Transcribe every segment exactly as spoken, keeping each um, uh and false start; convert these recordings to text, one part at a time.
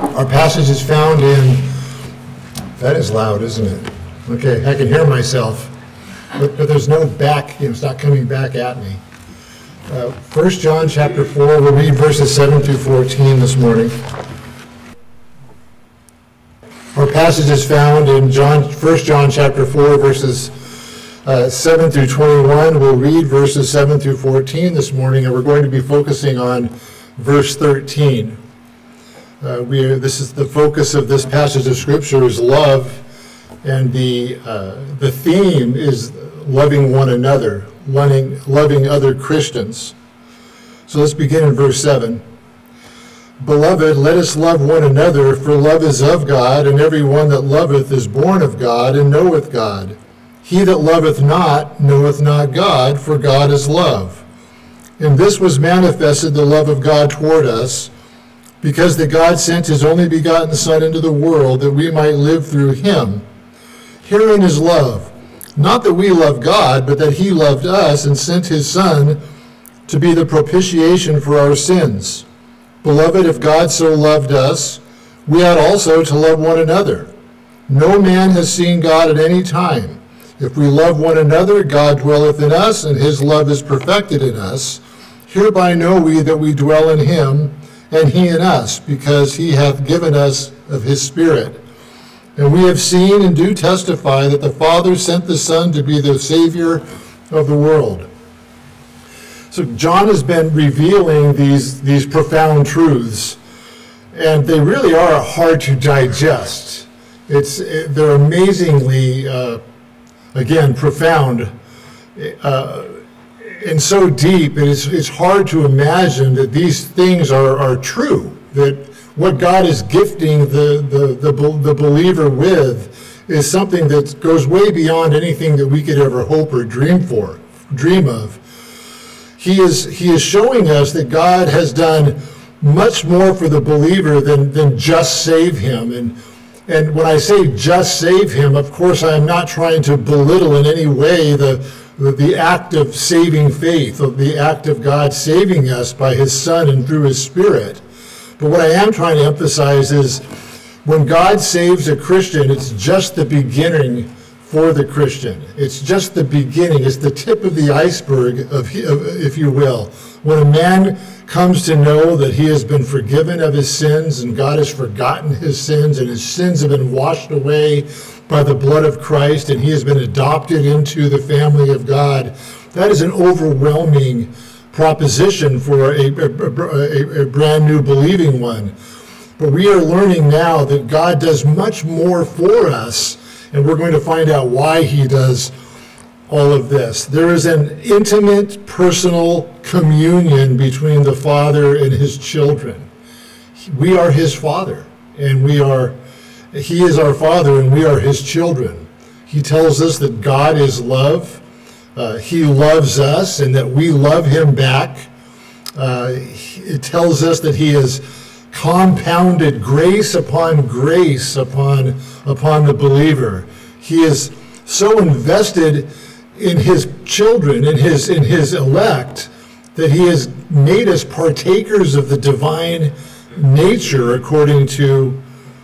Our passage is found in, that is loud, isn't it? Okay, I can hear myself, but, but there's no back, you know, it's not coming back at me. Uh, First John chapter four, we'll read verses seven through fourteen this morning. Our passage is found in John, First John chapter four, verses uh, seven through twenty-one. We'll read verses seven through fourteen this morning, and we're going to be focusing on verse thirteen. Uh, we are, this is the focus of this passage of Scripture is love, and the uh, the theme is loving one another, loving, loving other Christians. So let's begin in verse seven. Beloved, let us love one another, for love is of God, and every one that loveth is born of God, and knoweth God. He that loveth not knoweth not God, for God is love. And this was manifested, the love of God toward us, because that God sent his only begotten Son into the world, that we might live through him. Herein is love, not that we love God, but that he loved us and sent his Son to be the propitiation for our sins. Beloved, if God so loved us, we ought also to love one another. No man has seen God at any time. If we love one another, God dwelleth in us, and his love is perfected in us. Hereby know we that we dwell in him, and he in us, because he hath given us of his Spirit. And we have seen and do testify that the Father sent the Son to be the Savior of the world. So John has been revealing these, these profound truths, and they really are hard to digest. It's, they're amazingly, uh, again, profound, uh, and so deep, it is, it's hard to imagine that these things are, are true, that what God is gifting the, the, the, the believer with is something that goes way beyond anything that we could ever hope or dream for, dream of. He is, he is showing us that God has done much more for the believer than, than just save him. And, and when I say just save him, of course, I am not trying to belittle in any way the the act of saving faith, of the act of God saving us by his Son and through his Spirit. But what I am trying to emphasize is when God saves a Christian, it's just the beginning for the Christian. It's just the beginning. It's the tip of the iceberg, of, if you will. When a man comes to know that he has been forgiven of his sins and God has forgotten his sins and his sins have been washed away by the blood of Christ, and he has been adopted into the family of God, that is an overwhelming proposition for a, a, a, a brand new believing one. But we are learning now that God does much more for us, and we're going to find out why he does all of this. There is an intimate, personal communion between the Father and his children. We are his Father, and we are He is our Father, and we are his children. He tells us that God is love. Uh, he loves us, and that we love him back. Uh, it tells us that he has compounded grace upon grace upon, upon the believer. He is so invested in his children, in his, in his elect, that he has made us partakers of the divine nature, according to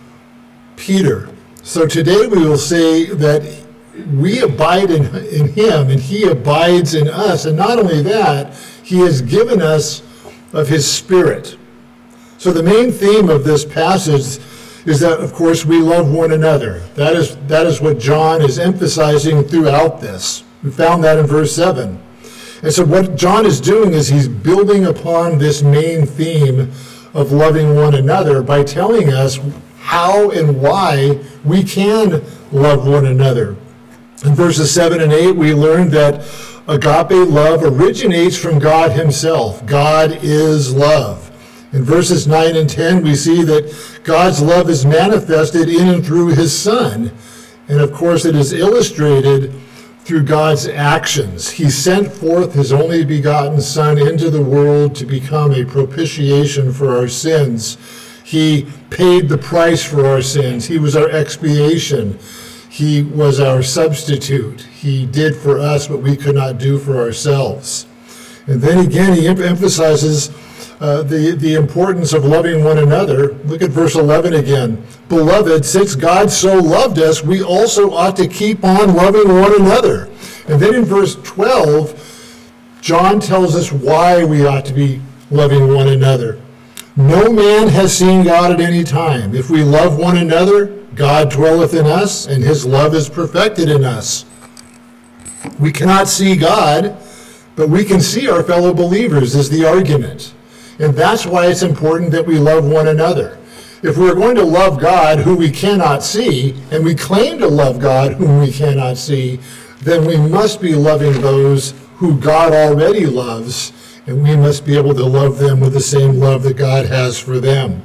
Peter. So today we will say that we abide in, in him and he abides in us. And not only that, he has given us of his Spirit. So the main theme of this passage is that, of course, we love one another. That is, that is what John is emphasizing throughout this. We found that in verse seven. And so what John is doing is he's building upon this main theme of loving one another by telling us how and why we can love one another. In verses seven and eight, we learned that agape love originates from God himself. God is love. In verses nine and ten, we see that God's love is manifested in and through his Son. And of course, it is illustrated through God's actions. He sent forth his only begotten Son into the world to become a propitiation for our sins. He paid the price for our sins. He was our expiation. He was our substitute. He did for us what we could not do for ourselves. And then again, he emphasizes uh, the, the importance of loving one another. Look at verse eleven again. Beloved, since God so loved us, we also ought to keep on loving one another. And then in verse twelve, John tells us why we ought to be loving one another. No man has seen God at any time. If we love one another, God dwelleth in us, and his love is perfected in us. We cannot see God, but we can see our fellow believers, is the argument. And that's why it's important that we love one another. If we're going to love God, who we cannot see, and we claim to love God, whom we cannot see, then we must be loving those who God already loves, and we must be able to love them with the same love that God has for them.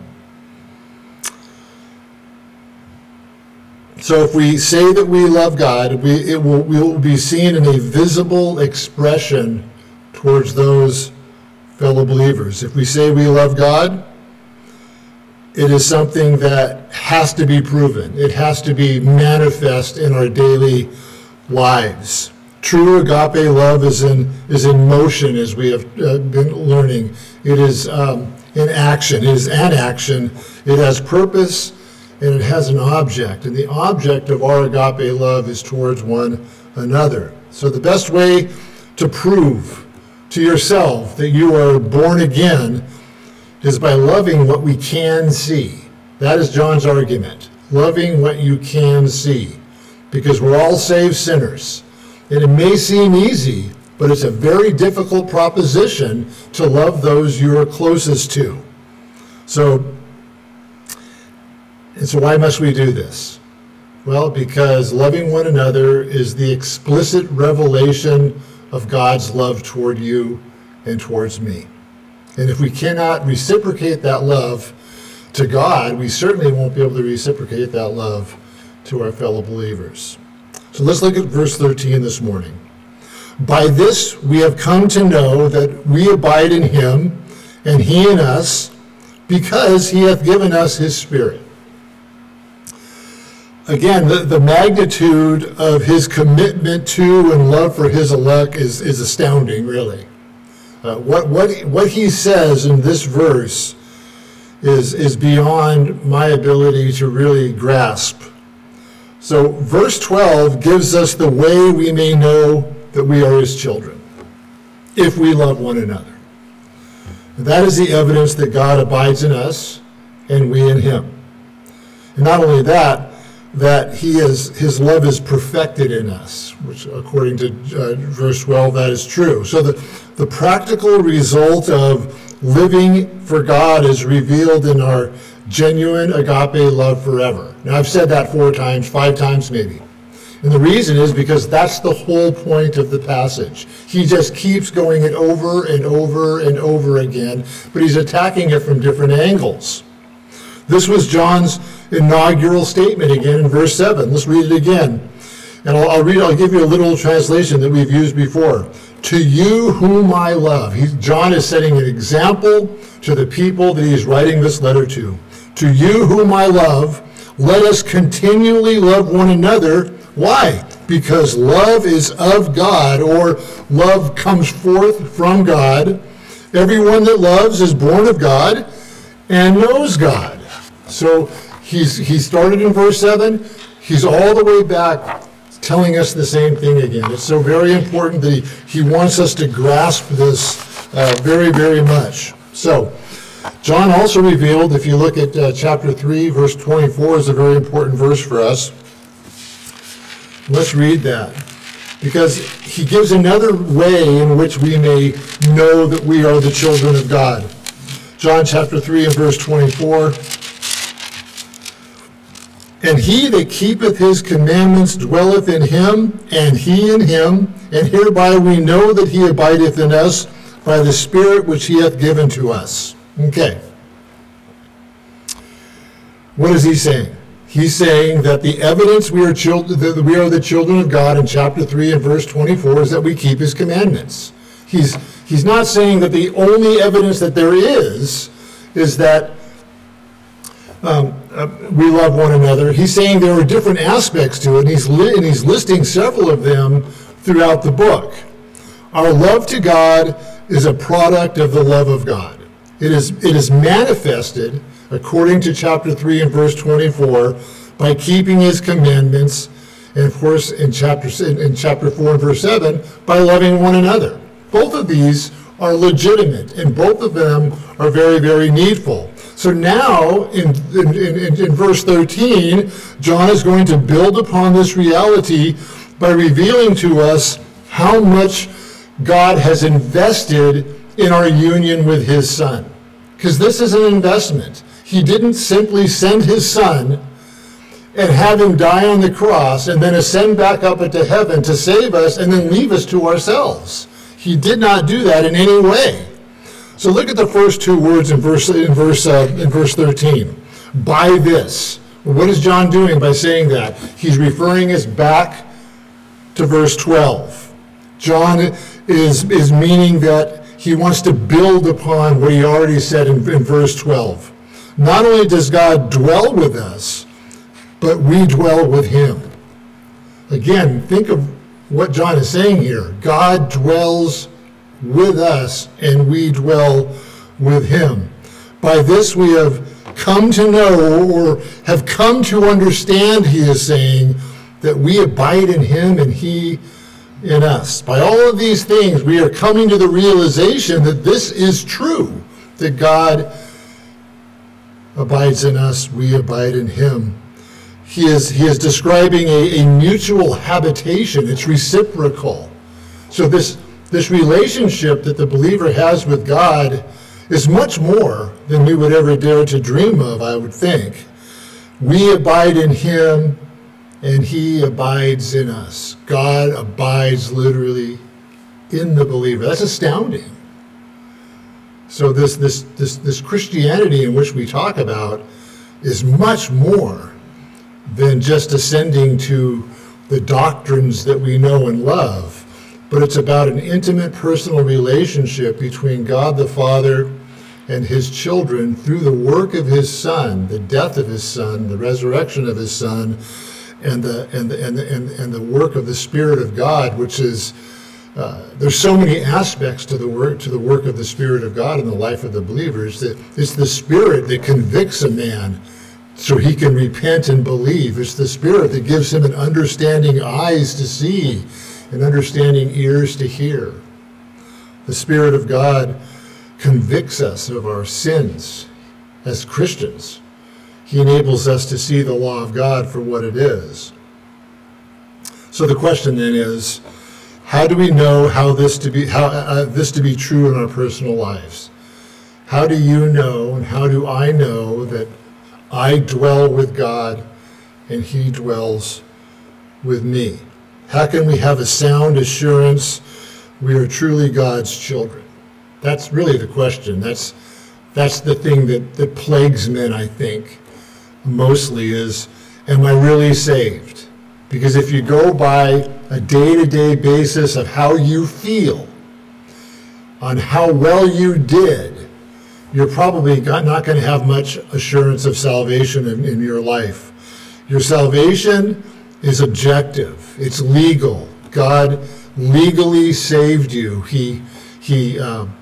So if we say that we love God, we, it will, we will be seen in a visible expression towards those fellow believers. If we say we love God, it is something that has to be proven. It has to be manifest in our daily lives. True agape love is in is in motion, as we have uh, been learning. It is um, in action. It is an action. It has purpose, and it has an object. And the object of our agape love is towards one another. So the best way to prove to yourself that you are born again is by loving what we can see. That is John's argument. Loving what you can see. Because we're all saved sinners. And it may seem easy, but it's a very difficult proposition to love those you are closest to. So, and so why must we do this? Well, because loving one another is the explicit revelation of God's love toward you and towards me. And if we cannot reciprocate that love to God, we certainly won't be able to reciprocate that love to our fellow believers. So let's look at verse thirteen this morning. By this we have come to know that we abide in him, and he in us, because he hath given us his Spirit. Again, the, the magnitude of his commitment to and love for his elect is, is astounding, really. Uh, what, what, what he says in this verse is, is beyond my ability to really grasp. So verse twelve gives us the way we may know that we are his children, if we love one another. And that is the evidence that God abides in us and we in him. And not only that, that he is, his love is perfected in us, which according to uh, verse twelve, that is true. So the, the practical result of living for God is revealed in our genuine agape love forever. Now, I've said that four times, five times maybe. And the reason is because that's the whole point of the passage. He just keeps going it over and over and over again, but he's attacking it from different angles. This was John's inaugural statement again in verse seven. Let's read it again. And I'll, I'll read, I'll give you a literal translation that we've used before. To you whom I love. He, John is setting an example to the people that he's writing this letter to. To you whom I love, let us continually love one another. Why? Because love is of God, or love comes forth from God. Everyone that loves is born of God and knows God. So he's he started in verse seven. He's all the way back telling us the same thing again. It's so very important that he, he wants us to grasp this uh, very, very much. So John also revealed, if you look at uh, chapter three, verse twenty-four is a very important verse for us. Let's read that, because he gives another way in which we may know that we are the children of God. John chapter three and verse twenty-four. And he that keepeth his commandments dwelleth in him, and he in him, and hereby we know that he abideth in us by the Spirit which he hath given to us. Okay. What is he saying? He's saying that the evidence we are children, that we are the children of God in chapter three and verse twenty-four is that we keep his commandments. He's he's not saying that the only evidence that there is is that um, uh, we love one another. He's saying there are different aspects to it, and he's li- and he's listing several of them throughout the book. Our love to God is a product of the love of God. It is, it is manifested, according to chapter three and verse twenty-four, by keeping his commandments, and of course in chapter, in chapter four and verse seven, by loving one another. Both of these are legitimate, and both of them are very, very needful. So now, in, in, in, in verse thirteen, John is going to build upon this reality by revealing to us how much God has invested in our union with his Son. Because this is an investment. He didn't simply send his Son and have him die on the cross and then ascend back up into heaven to save us and then leave us to ourselves. He did not do that in any way. So look at the first two words in verse in verse uh, in verse thirteen. By this. What is John doing by saying that? He's referring us back to verse twelve. John is is meaning that he wants to build upon what he already said in, in verse twelve. Not only does God dwell with us, but we dwell with him. Again, think of what John is saying here. God dwells with us, and we dwell with him. By this we have come to know, or have come to understand, he is saying, that we abide in him and he in us. By all of these things, we are coming to the realization that this is true, that God abides in us, we abide in him. He is, he is describing a, a mutual habitation. It's reciprocal. So this, this relationship that the believer has with God is much more than we would ever dare to dream of, I would think. We abide in him, and he abides in us. God abides literally in the believer. That's astounding. So this, this, this, this Christianity in which we talk about is much more than just ascending to the doctrines that we know and love, but it's about an intimate personal relationship between God the Father and his children through the work of his Son, the death of his Son, the resurrection of his Son, and the and the, and the, and, and the work of the Spirit of God, which is uh, there's so many aspects to the work to the work of the Spirit of God in the life of the believers. That it's the Spirit that convicts a man so he can repent and believe. It's the Spirit that gives him an understanding eyes to see and understanding ears to hear. The Spirit of God convicts us of our sins as Christians. He enables us to see the law of God for what it is. So the question then is, how do we know how this to be how uh, this to be true in our personal lives? How do you know, and how do I know that I dwell with God and he dwells with me? How can we have a sound assurance we are truly God's children? That's really the question. That's that's the thing that, that plagues men, I think, mostly is, am I really saved? Because if you go by a day-to-day basis of how you feel, on how well you did, you're probably not going to have much assurance of salvation in, in your life. Your salvation is objective. It's legal. God legally saved you. He, he, um,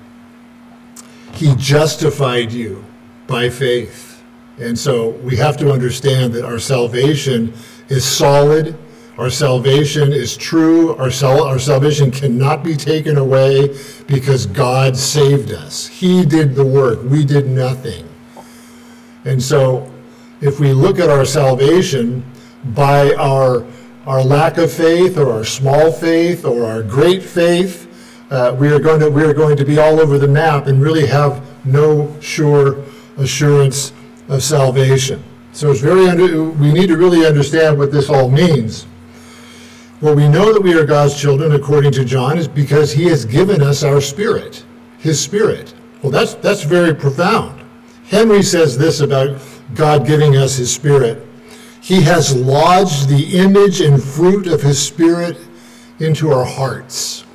he justified you by faith. And so we have to understand that our salvation is solid. Our salvation is true. Our, sal- our salvation cannot be taken away because God saved us. He did the work. We did nothing. And so if we look at our salvation by our, our lack of faith or our small faith or our great faith, uh, we are going to, we are going to be all over the map and really have no sure assurance of salvation. So it's very under, we need to really understand what this all means. Well, we know that we are God's children, according to John, is because he has given us our spirit, his spirit. Well, that's that's very profound. Henry says this about God giving us his spirit. He has lodged the image and fruit of his spirit into our hearts.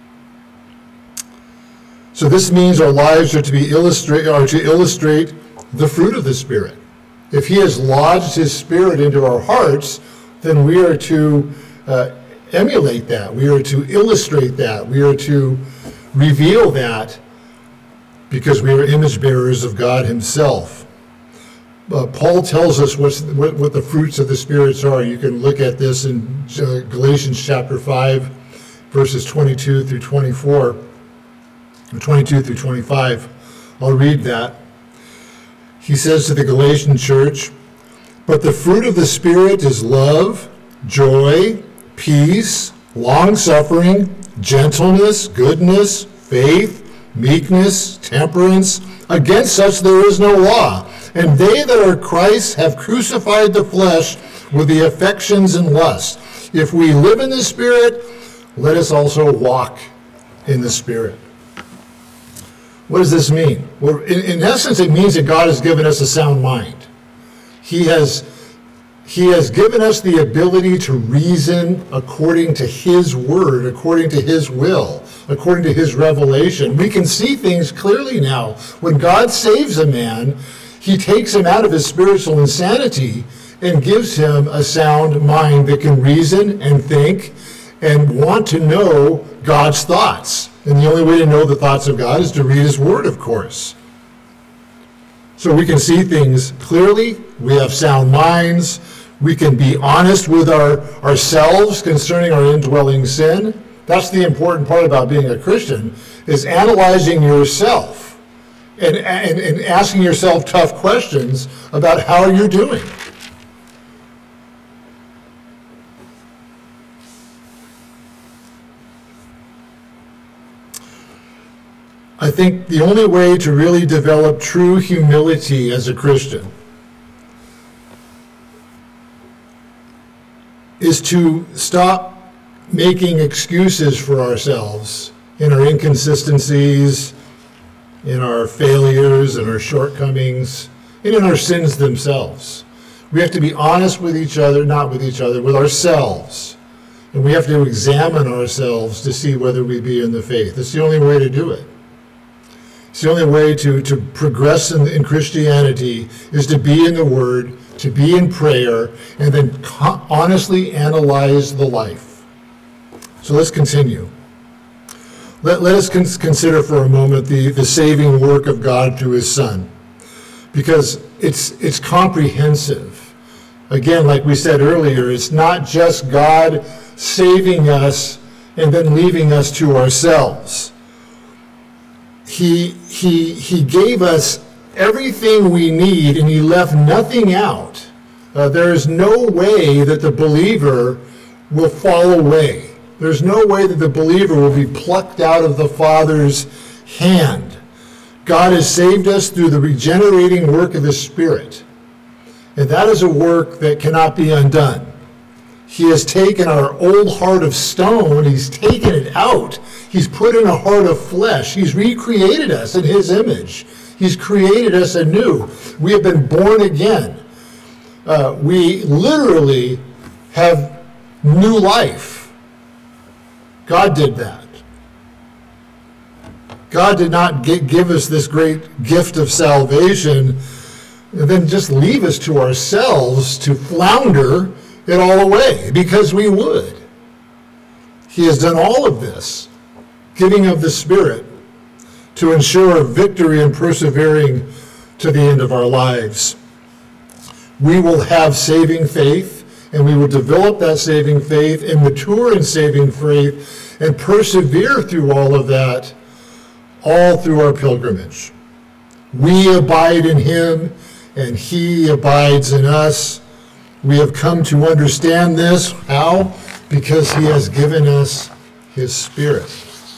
So this means our lives are to be illustrate are to illustrate the fruit of the Spirit. If he has lodged his Spirit into our hearts, then we are to uh, emulate that. We are to illustrate that. We are to reveal that because we are image bearers of God himself. Uh, Paul tells us what's, what, what the fruits of the spirits are. You can look at this in uh, Galatians chapter five, verses twenty-two through twenty-four, or twenty-two through twenty-five. I'll read that. He says to the Galatian church, "But the fruit of the Spirit is love, joy, peace, long-suffering, gentleness, goodness, faith, meekness, temperance. Against such there is no law. And they that are Christ's have crucified the flesh with the affections and lusts. If we live in the Spirit, let us also walk in the Spirit." What does this mean? Well, in, in essence, it means that God has given us a sound mind. He has, he has given us the ability to reason according to his word, according to his will, according to his revelation. We can see things clearly now. When God saves a man, he takes him out of his spiritual insanity and gives him a sound mind that can reason and think and want to know God's thoughts. And the only way to know the thoughts of God is to read his word, of course. So we can see things clearly. We have sound minds. We can be honest with our, ourselves concerning our indwelling sin. That's the important part about being a Christian, is analyzing yourself and, and, and asking yourself tough questions about how you're doing. I think the only way to really develop true humility as a Christian is to stop making excuses for ourselves in our inconsistencies, in our failures, in our shortcomings, and in our sins themselves. We have to be honest with each other, not with each other, with ourselves. And we have to examine ourselves to see whether we be in the faith. It's the only way to do it. It's the only way to, to progress in, in Christianity is to be in the Word, to be in prayer, and then co- honestly analyze the life. So let's continue. Let, let us con- consider for a moment the, the saving work of God through his Son, because it's, it's comprehensive. Again, like we said earlier, it's not just God saving us and then leaving us to ourselves. He, he, he gave us everything we need, and he left nothing out. Uh, there is no way that the believer will fall away. There's no way that the believer will be plucked out of the Father's hand. God has saved us through the regenerating work of the Spirit. And that is a work that cannot be undone. He has taken our old heart of stone, he's taken it out. He's put in a heart of flesh. He's recreated us in his image. He's created us anew. We have been born again. Uh, we literally have new life. God did that. God did not give us this great gift of salvation and then just leave us to ourselves to flounder it all away, because we would. He has done all of this, giving of the Spirit, to ensure victory and persevering to the end of our lives. We will have saving faith, and we will develop that saving faith and mature in saving faith and persevere through all of that, all through our pilgrimage. We abide in him, and he abides in us. We have come to understand this. How? Because he has given us his Spirit.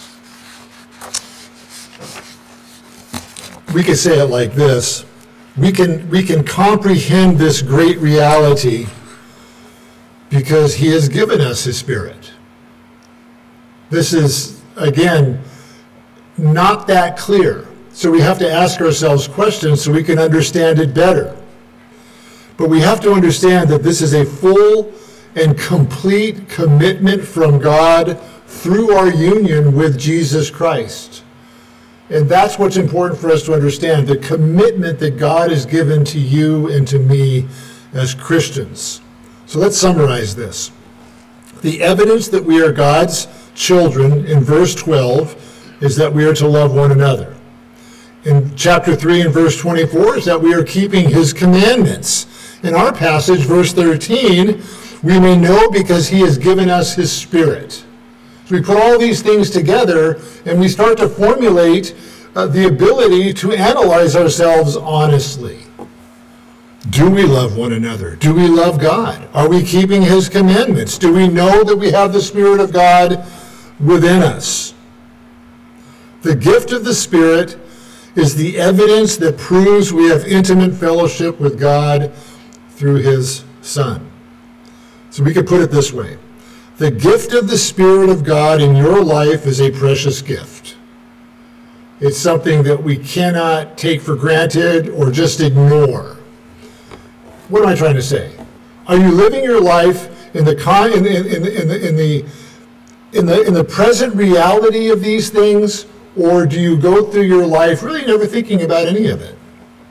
We could say it like this. We can, we can comprehend this great reality because he has given us his Spirit. This is, again, not that clear. So we have to ask ourselves questions so we can understand it better. But we have to understand that this is a full and complete commitment from God through our union with Jesus Christ. And that's what's important for us to understand, the commitment that God has given to you and to me as Christians. So let's summarize this. The evidence that we are God's children in verse twelve is that we are to love one another. in chapter three and verse twenty-four is that we are keeping his commandments. In our passage, verse thirteen, we may know because he has given us his Spirit. So we put all these things together and we start to formulate uh, the ability to analyze ourselves honestly. Do we love one another? Do we love God? Are we keeping his commandments? Do we know that we have the Spirit of God within us? The gift of the Spirit is the evidence that proves we have intimate fellowship with God through his Son. So we could put it this way. The gift of the Spirit of God in your life is a precious gift. It's something that we cannot take for granted or just ignore. What am I trying to say? Are you living your life in the con- in, in, in, in the in the in the in the present reality of these things, or do you go through your life really never thinking about any of it?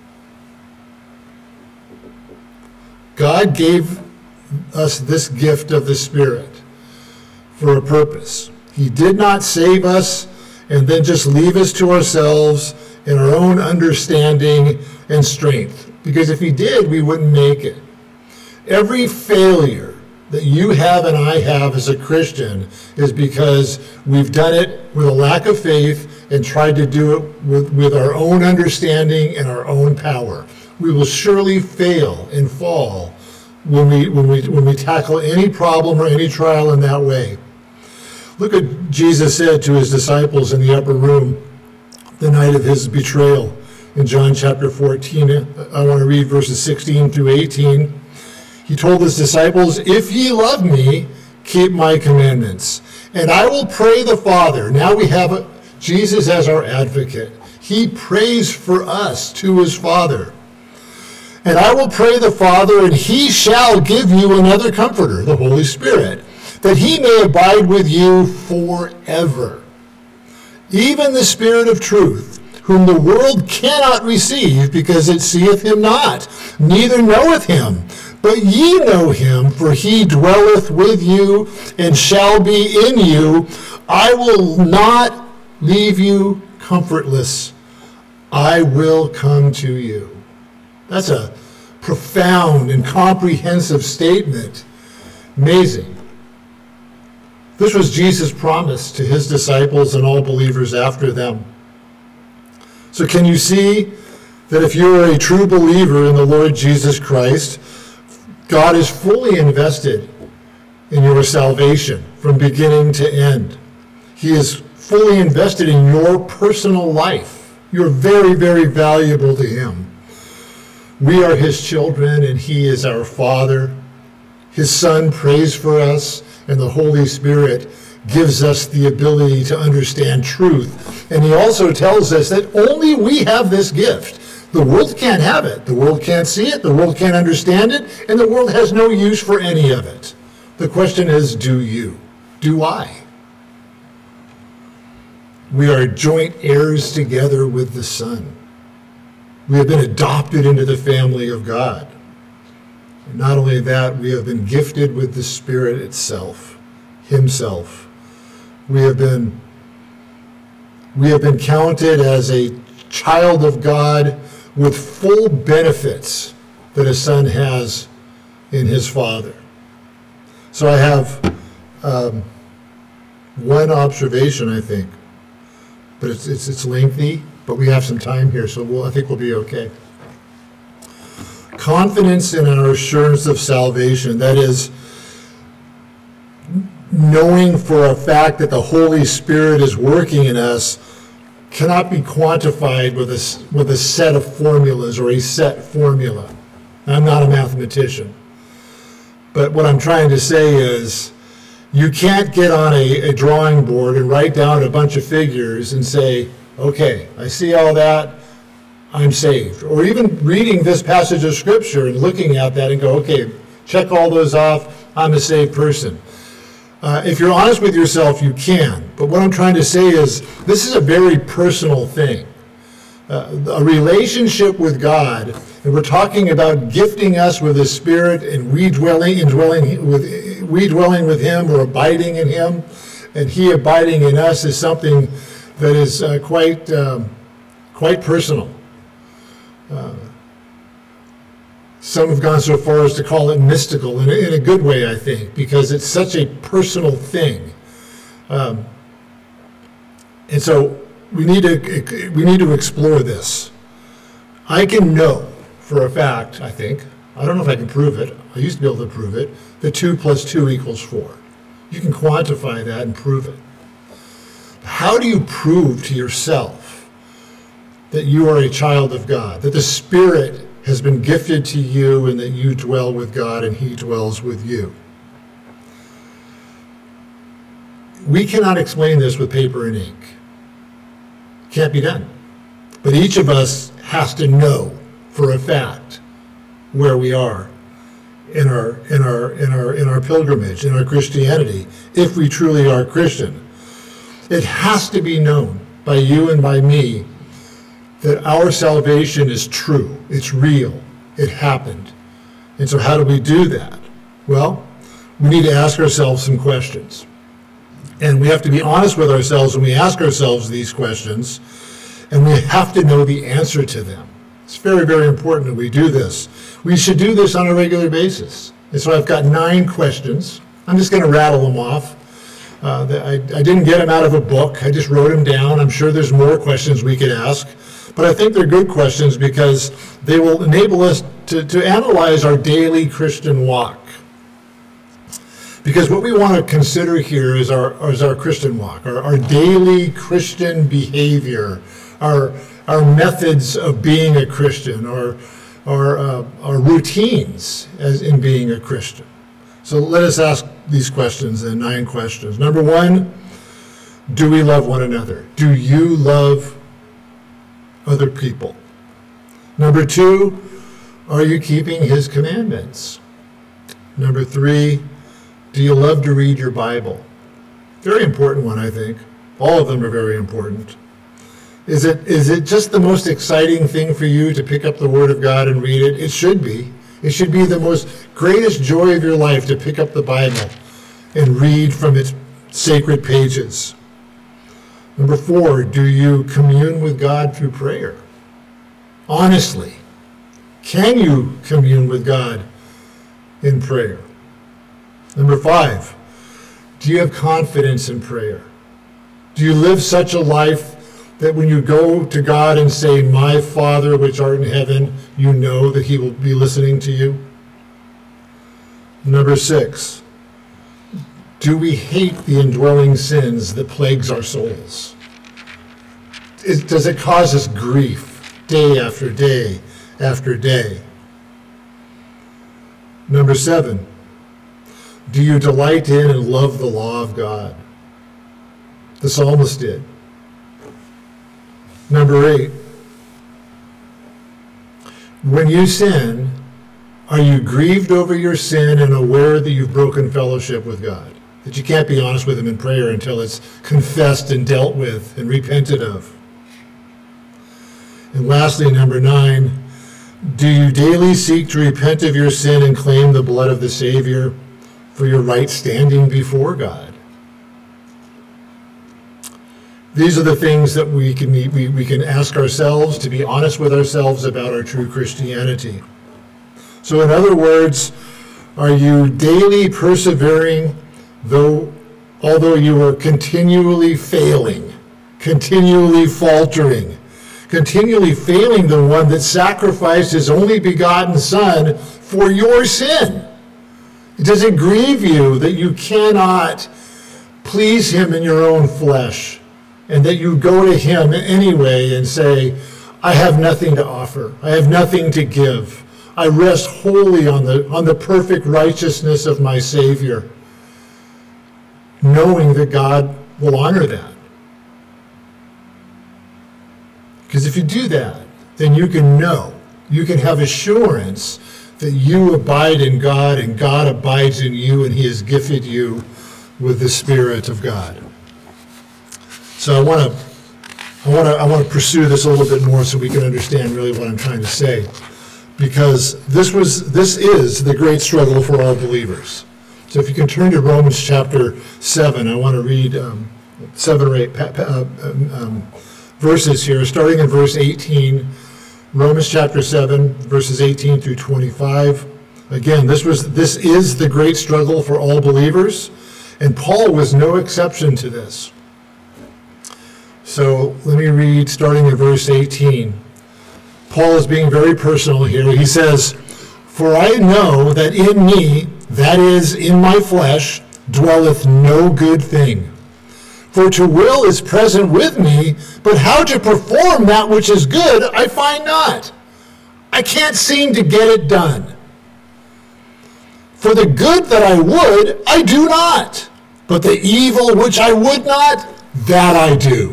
God gave us this gift of the Spirit for a purpose. He did not save us and then just leave us to ourselves in our own understanding and strength. Because if he did, we wouldn't make it. Every failure that you have and I have as a Christian is because we've done it with a lack of faith and tried to do it with, with our own understanding and our own power. We will surely fail and fall when we when we when we tackle any problem or any trial in that way. Look what Jesus said to his disciples in the upper room the night of his betrayal. In John chapter fourteen, I want to read verses sixteen through eighteen. He told his disciples, "If ye love me, keep my commandments. And I will pray the Father." Now we have Jesus as our advocate. He prays for us to his Father. "And I will pray the Father, and he shall give you another comforter, the Holy Spirit, that he may abide with you forever. Even the Spirit of truth, whom the world cannot receive, because it seeth him not, neither knoweth him. But ye know him, for he dwelleth with you, and shall be in you. I will not leave you comfortless. I will come to you." That's a profound and comprehensive statement. Amazing. This was Jesus' promise to his disciples and all believers after them. So can you see that if you're a true believer in the Lord Jesus Christ, God is fully invested in your salvation from beginning to end. He is fully invested in your personal life. You're very, very valuable to him. We are his children, and he is our Father. His Son prays for us, and the Holy Spirit gives us the ability to understand truth. And he also tells us that only we have this gift. The world can't have it. The world can't see it. The world can't understand it. And the world has no use for any of it. The question is, do you? Do I? We are joint heirs together with the Son. We have been adopted into the family of God. And not only that, we have been gifted with the Spirit itself, himself. We have been, we have been counted as a child of God with full benefits that a son has in his Father. So I have um, one observation, I think, but it's, it's it's lengthy, but we have some time here, so we'll, I think we'll be okay. Confidence in our assurance of salvation, that is, knowing for a fact that the Holy Spirit is working in us, cannot be quantified with a, with a set of formulas or a set formula. I'm not a mathematician. But what I'm trying to say is, you can't get on a, a drawing board and write down a bunch of figures and say, okay, I see all that, I'm saved. Or even reading this passage of Scripture and looking at that and go, okay, check all those off, I'm a saved person. Uh, if you're honest with yourself, you can. But what I'm trying to say is, this is a very personal thing. Uh, a relationship with God, and we're talking about gifting us with His Spirit and we dwelling, indwelling with, we dwelling with Him or abiding in Him, and He abiding in us is something that is uh, quite, um, quite personal. Uh, some have gone so far as to call it mystical, in a, in a good way, I think, because it's such a personal thing. Um, and so we need to we need to explore this. I can know for a fact, I think, I don't know if I can prove it, I used to be able to prove it, that two plus two equals four. You can quantify that and prove it. How do you prove to yourself that you are a child of God, that the Spirit has been gifted to you and that you dwell with God and He dwells with you? We cannot explain this with paper and ink. Can't be done. But each of us has to know for a fact where we are in our in our in our in our pilgrimage, in our Christianity, if we truly are Christian. It has to be known by you and by me that our salvation is true, it's real, it happened. And so how do we do that? Well, we need to ask ourselves some questions. And we have to be honest with ourselves when we ask ourselves these questions, and we have to know the answer to them. It's very, very important that we do this. We should do this on a regular basis. And so I've got nine questions. I'm just going to rattle them off. Uh, the, I, I didn't get them out of a book. I just wrote them down. I'm sure there's more questions we could ask. But I think they're good questions because they will enable us to, to analyze our daily Christian walk. Because what we want to consider here is our, is our Christian walk, our, our daily Christian behavior, our our methods of being a Christian, our, our, uh, our routines as in being a Christian. So let us ask these questions, then, nine questions. Number one, do we love one another? Do you love other people? Number two, are you keeping His commandments? Number three, do you love to read your Bible? Very important one, I think. All of them are very important. Is it is it just the most exciting thing for you to pick up the Word of God and read it? It should be. It should be the most greatest joy of your life to pick up the Bible and read from its sacred pages. Number four, do you commune with God through prayer? Honestly, can you commune with God in prayer? Number five, do you have confidence in prayer? Do you live such a life that when you go to God and say, "My Father which art in heaven," you know that He will be listening to you? Number six, do we hate the indwelling sins that plagues our souls? Is, does it cause us grief day after day after day? Number seven, do you delight in and love the law of God? The psalmist did. Number eight, when you sin, are you grieved over your sin and aware that you've broken fellowship with God? That you can't be honest with Him in prayer until it's confessed and dealt with and repented of? And lastly, number nine, do you daily seek to repent of your sin and claim the blood of the Savior for your right standing before God? These are the things that we can we, we can ask ourselves to be honest with ourselves about our true Christianity. So in other words, are you daily persevering, though although you are continually failing, continually faltering, continually failing the one that sacrificed His only begotten Son for your sin? Does it grieve you that you cannot please Him in your own flesh, and that you go to Him anyway and say, "I have nothing to offer. I have nothing to give. I rest wholly on the on the perfect righteousness of my Savior," knowing that God will honor that? Because if you do that, then you can know, you can have assurance that you abide in God and God abides in you, and He has gifted you with the Spirit of God. So I want to I want to I want to pursue this a little bit more so we can understand really what I'm trying to say, because this was this is the great struggle for all believers. So if you can turn to Romans chapter seven, I want to read um, seven or eight pa- pa- uh, um, verses here, starting in verse eighteen, Romans chapter seven, verses eighteen through twenty-five. Again, this was this is the great struggle for all believers, and Paul was no exception to this. So let me read starting in verse eighteen. Paul is being very personal here. He says, "For I know that in me, that is, in my flesh, dwelleth no good thing. For to will is present with me, but how to perform that which is good I find not. I can't seem to get it done. For the good that I would, I do not. But the evil which I would not, that I do.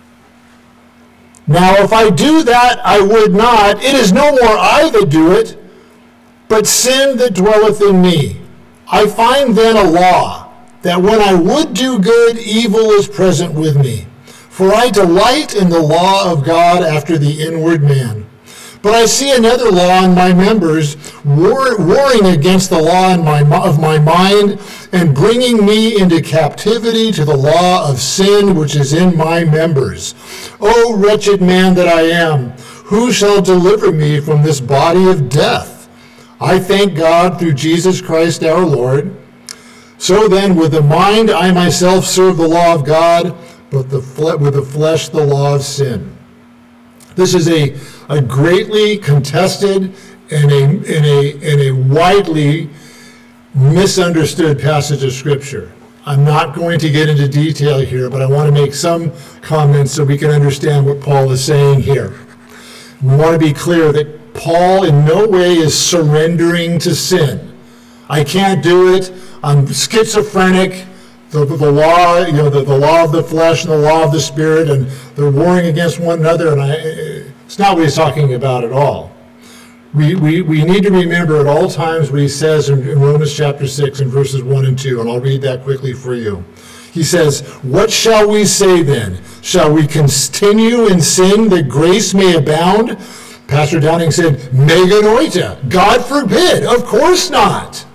Now if I do that I would not, it is no more I that do it, but sin that dwelleth in me. I find then a law, that when I would do good, evil is present with me. For I delight in the law of God after the inward man. But I see another law in my members, war, warring against the law in my, of my mind, and bringing me into captivity to the law of sin which is in my members. O wretched man that I am, who shall deliver me from this body of death? I thank God through Jesus Christ our Lord. So then, with the mind I myself serve the law of God, but the fle- with the flesh the law of sin." This is a, a greatly contested and a, and, a, and a widely misunderstood passage of Scripture. I'm not going to get into detail here, but I want to make some comments so we can understand what Paul is saying here. We want to be clear that Paul in no way is surrendering to sin. I can't do it. I'm schizophrenic. The, the law, you know, the, the law of the flesh and the law of the spirit, and they're warring against one another, and I, it's not what he's talking about at all. We, we, we need to remember at all times what he says in, in Romans chapter six and verses one and two, and I'll read that quickly for you. He says, "What shall we say then? Shall we continue in sin that grace may abound?" Pastor Downing said, "Meganoita, God forbid, of course not.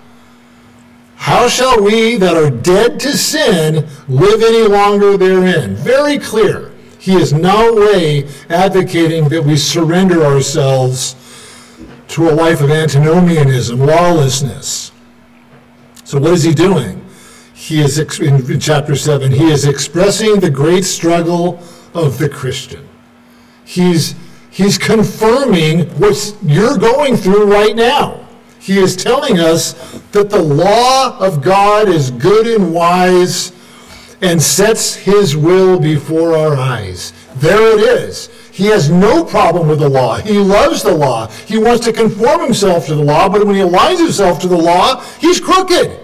How shall we that are dead to sin live any longer therein?" Very clear. He is no way advocating that we surrender ourselves to a life of antinomianism, lawlessness. So what is he doing? He is, in chapter seven, he is expressing the great struggle of the Christian. He's, he's confirming what you're going through right now. He is telling us that the law of God is good and wise and sets his will before our eyes. There it is. He has no problem with the law. He loves the law. He wants to conform himself to the law, but when he aligns himself to the law, he's crooked.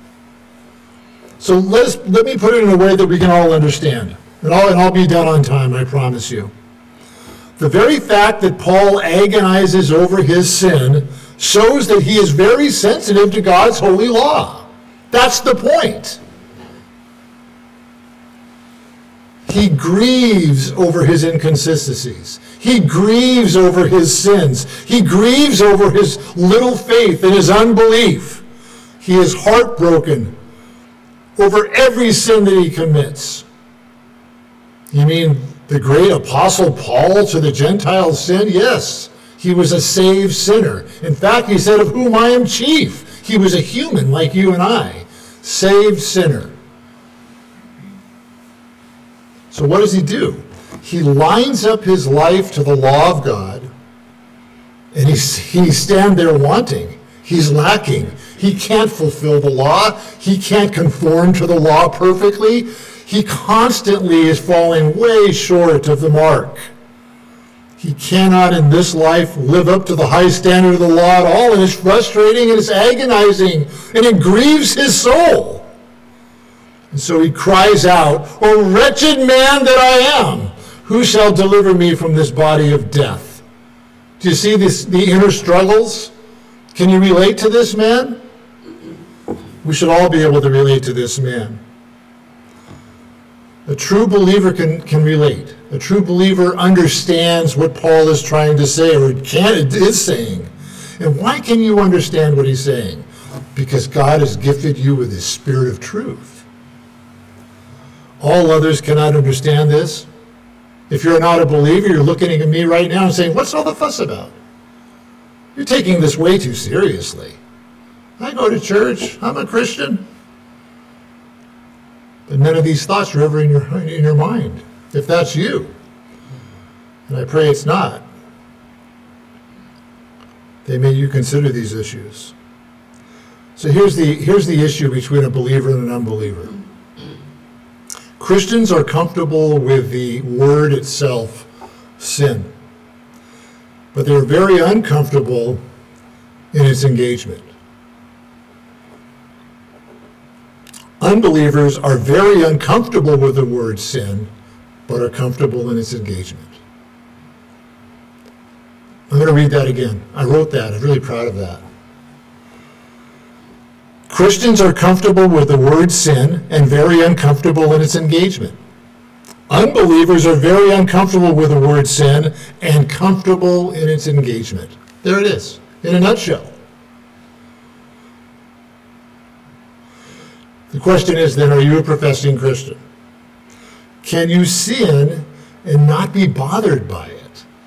So let us, let me put it in a way that we can all understand. And I'll, and I'll be done on time, I promise you. The very fact that Paul agonizes over his sin shows that he is very sensitive to God's holy law. That's the point. He grieves over his inconsistencies. He grieves over his sins. He grieves over his little faith and his unbelief. He is heartbroken over every sin that he commits. You mean the great apostle Paul to the Gentiles sin? Yes. He was a saved sinner. In fact, he said, "Of whom I am chief." He was a human like you and I. Saved sinner. So what does he do? He lines up his life to the law of God, and he's, he stands there wanting. He's lacking. He can't fulfill the law. He can't conform to the law perfectly. He constantly is falling way short of the mark. He cannot in this life live up to the high standard of the law at all, and it's frustrating and it's agonizing, and it grieves his soul. And so he cries out, "O wretched man that I am, who shall deliver me from this body of death?" Do you see this, the inner struggles? Can you relate to this man? We should all be able to relate to this man. A true believer can, can relate. A true believer understands what Paul is trying to say, or can, is saying. And why can you understand what he's saying? Because God has gifted you with his spirit of truth. All others cannot understand this. If you're not a believer, you're looking at me right now and saying, what's all the fuss about? You're taking this way too seriously. I go to church. I'm a Christian. But none of these thoughts are ever in your, in your mind. If that's you, and I pray it's not, they may you consider these issues. So here's the, here's the issue between a believer and an unbeliever. Christians are comfortable with the word itself, sin. But they're very uncomfortable in its engagement. Unbelievers are very uncomfortable with the word sin, but are comfortable in its engagement. I'm going to read that again. I wrote that. I'm really proud of that. Christians are comfortable with the word sin and very uncomfortable in its engagement. Unbelievers are very uncomfortable with the word sin and comfortable in its engagement. There it is, in a nutshell. The question is then, are you a professing Christian? Can you sin and not be bothered by it?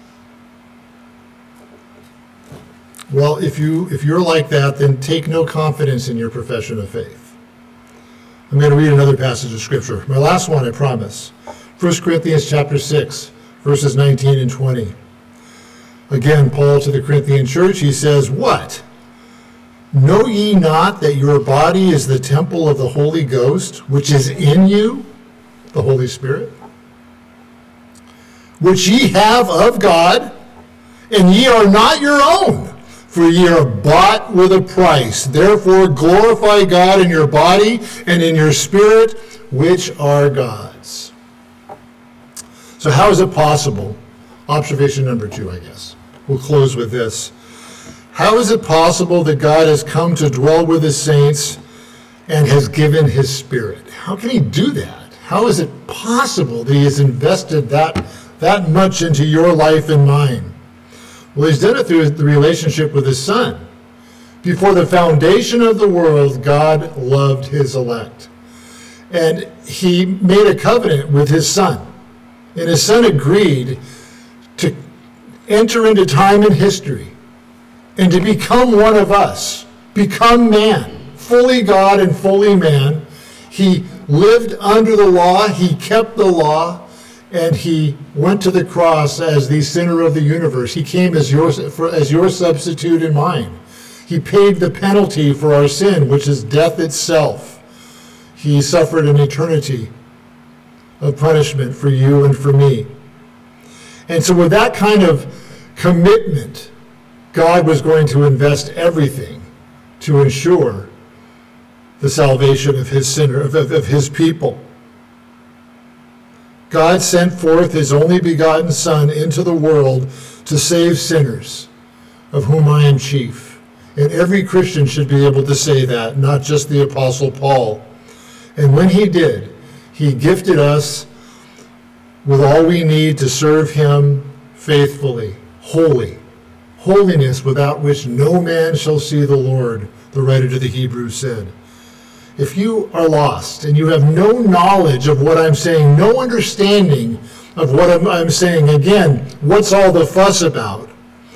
Well, if you if you're like that, then take no confidence in your profession of faith. I'm going to read another passage of Scripture. My last one, I promise. First Corinthians chapter six, verses nineteen and twenty. Again, Paul to the Corinthian church, he says, what? Know ye not that your body is the temple of the Holy Ghost, which is in you, the Holy Spirit, which ye have of God, and ye are not your own? For ye are bought with a price. Therefore glorify God in your body and in your spirit, which are God's. So how is it possible? Observation number two, I guess. We'll close with this. How is it possible that God has come to dwell with his saints and has given his spirit? How can he do that? How is it possible that he has invested that, that much into your life and mine? Well, he's done it through the relationship with his Son. Before the foundation of the world, God loved his elect. And he made a covenant with his Son. And his Son agreed to enter into time and history and to become one of us, become man, fully God and fully man. He lived under the law, he kept the law, and he went to the cross as the sinner of the universe. He came as your, for, as your substitute and mine. He paid the penalty for our sin, which is death itself. He suffered an eternity of punishment for you and for me. And so with that kind of commitment, God was going to invest everything to ensure the salvation of his sinner, of, of, of his people. God sent forth his only begotten Son into the world to save sinners, of whom I am chief. And every Christian should be able to say that, not just the Apostle Paul. And when he did, he gifted us with all we need to serve him faithfully, holy. Holiness without which no man shall see the Lord, the writer to the Hebrews said. If you are lost and you have no knowledge of what I'm saying, no understanding of what I'm, I'm saying, again, what's all the fuss about?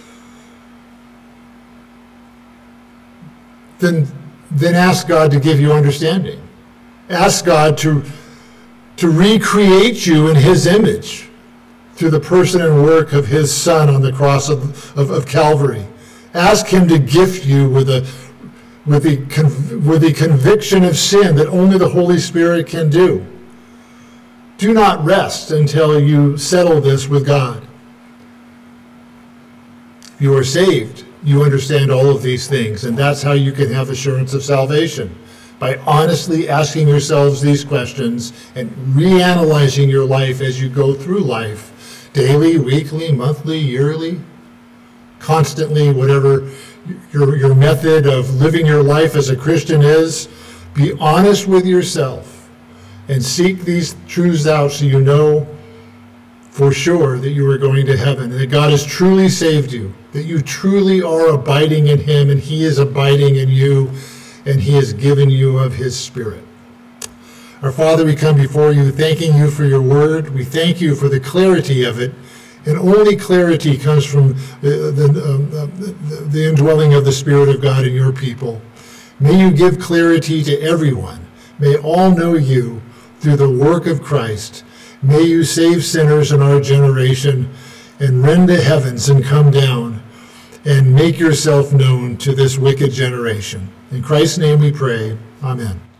Then, then ask God to give you understanding. Ask God to, to recreate you in his image through the person and work of his Son on the cross of, of, of Calvary. Ask him to gift you with a With the, with the conviction of sin that only the Holy Spirit can do. Do not rest until you settle this with God. You are saved. You understand all of these things, and that's how you can have assurance of salvation. By honestly asking yourselves these questions and reanalyzing your life as you go through life, daily, weekly, monthly, yearly, constantly, whatever Your, your method of living your life as a Christian is. Be honest with yourself and seek these truths out so you know for sure that you are going to heaven and that God has truly saved you, that you truly are abiding in him and he is abiding in you and he has given you of his Spirit. Our Father, we come before you thanking you for your word. We thank you for the clarity of it. And only clarity comes from the, the, um, the, the indwelling of the Spirit of God in your people. May you give clarity to everyone. May all know you through the work of Christ. May you save sinners in our generation and rend the heavens and come down and make yourself known to this wicked generation. In Christ's name we pray. Amen.